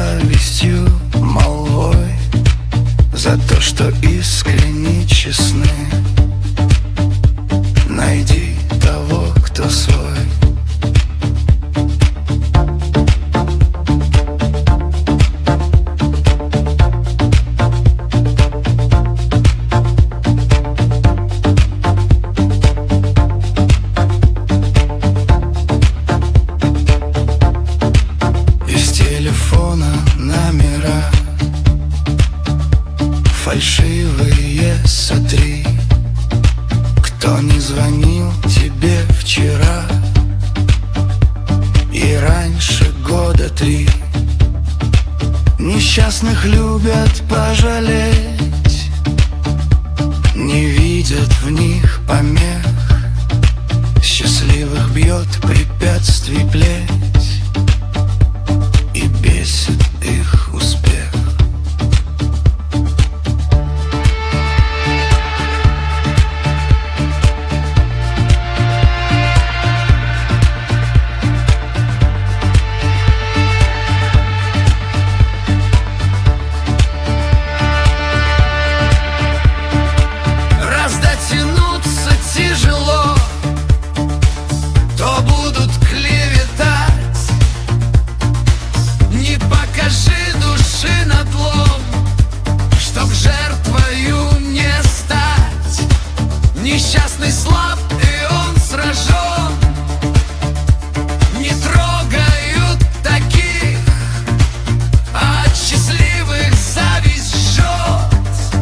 завистью, молвой, за то, что искренне честны. Найди того, кто свой. Номера фальшивые сотри. Кто не звонил тебе вчера и раньше года 3. Несчастных любят пожалеть, не видят в них помех. Счастливых бьет препятствий плеть и бесит их успех. Раз дотянуться тяжело, то будут клеветать. Не покажи души надлом, чтоб жертвою не стать. Несчастный слаб, и он сражен. Не трогают таких, а от счастливых зависть жжет.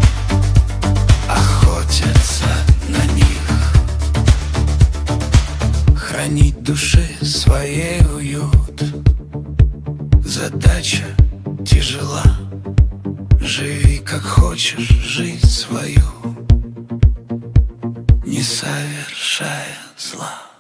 Охотятся на них. Хранить души своей уют задача тяжела. Живи как хочешь жизнь свою, не совершая зла.